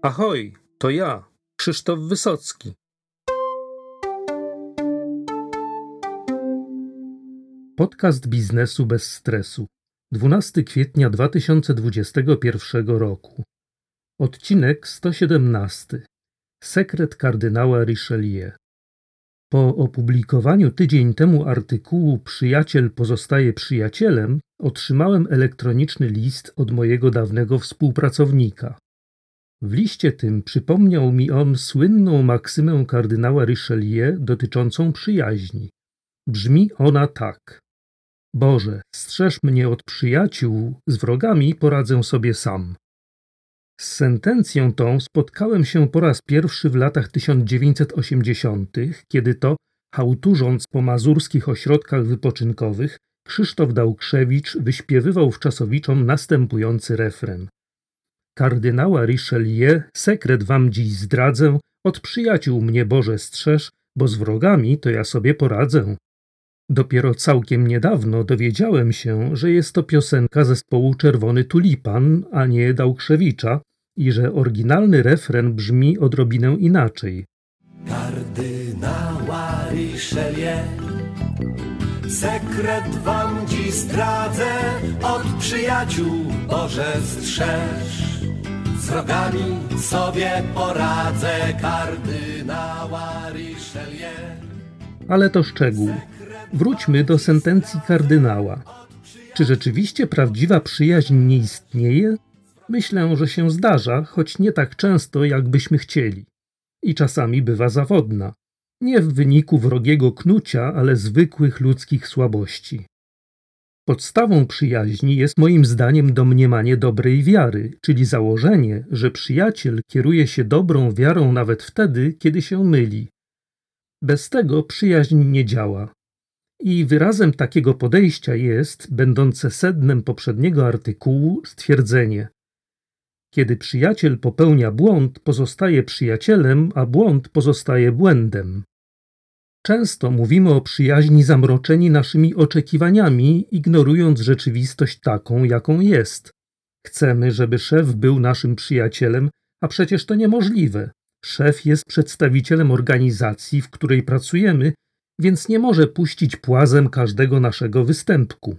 Ahoj, to ja, Krzysztof Wysocki. Podcast biznesu bez stresu. 12 kwietnia 2021 roku. Odcinek 117. Sekret kardynała Richelieu. Po opublikowaniu tydzień temu artykułu Przyjaciel pozostaje przyjacielem, otrzymałem elektroniczny list od mojego dawnego współpracownika. W liście tym przypomniał mi on słynną maksymę kardynała Richelieu dotyczącą przyjaźni. Brzmi ona tak: Boże, strzeż mnie od przyjaciół, z wrogami poradzę sobie sam. Z sentencją tą spotkałem się po raz pierwszy w latach 1980., kiedy to, chałturząc po mazurskich ośrodkach wypoczynkowych, Krzysztof Dałkrzewicz wyśpiewywał wczasowiczom następujący refren. Kardynała Richelieu, sekret wam dziś zdradzę, od przyjaciół mnie Boże strzeż, bo z wrogami to ja sobie poradzę. Dopiero całkiem niedawno dowiedziałem się, że jest to piosenka zespołu Czerwony Tulipan, a nie Dałkrzewicza i że oryginalny refren brzmi odrobinę inaczej. Kardynała Richelieu, sekret wam dziś zdradzę, od przyjaciół Boże strzeż. Z wrogami sobie poradzę, kardynała Richelieu. Ale to szczegół. Wróćmy do sentencji kardynała. Czy rzeczywiście prawdziwa przyjaźń nie istnieje? Myślę, że się zdarza, choć nie tak często, jakbyśmy chcieli. I czasami bywa zawodna. Nie w wyniku wrogiego knucia, ale zwykłych ludzkich słabości. Podstawą przyjaźni jest moim zdaniem domniemanie dobrej wiary, czyli założenie, że przyjaciel kieruje się dobrą wiarą nawet wtedy, kiedy się myli. Bez tego przyjaźń nie działa. I wyrazem takiego podejścia jest, będące sednem poprzedniego artykułu, stwierdzenie: kiedy przyjaciel popełnia błąd, pozostaje przyjacielem, a błąd pozostaje błędem. Często mówimy o przyjaźni zamroczeni naszymi oczekiwaniami, ignorując rzeczywistość taką, jaką jest. Chcemy, żeby szef był naszym przyjacielem, a przecież to niemożliwe. Szef jest przedstawicielem organizacji, w której pracujemy, więc nie może puścić płazem każdego naszego występku.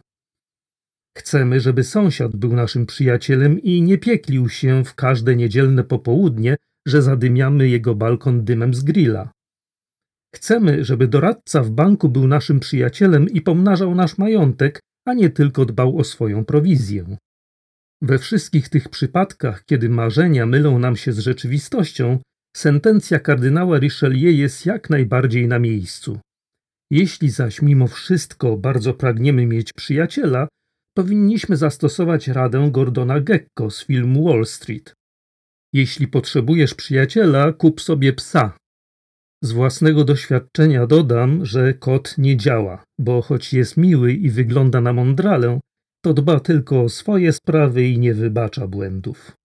Chcemy, żeby sąsiad był naszym przyjacielem i nie pieklił się w każde niedzielne popołudnie, że zadymiamy jego balkon dymem z grilla. Chcemy, żeby doradca w banku był naszym przyjacielem i pomnażał nasz majątek, a nie tylko dbał o swoją prowizję. We wszystkich tych przypadkach, kiedy marzenia mylą nam się z rzeczywistością, sentencja kardynała Richelieu jest jak najbardziej na miejscu. Jeśli zaś mimo wszystko bardzo pragniemy mieć przyjaciela, powinniśmy zastosować radę Gordona Gekko z filmu Wall Street. Jeśli potrzebujesz przyjaciela, kup sobie psa. Z własnego doświadczenia dodam, że kot nie działa, bo choć jest miły i wygląda na mądralę, to dba tylko o swoje sprawy i nie wybacza błędów.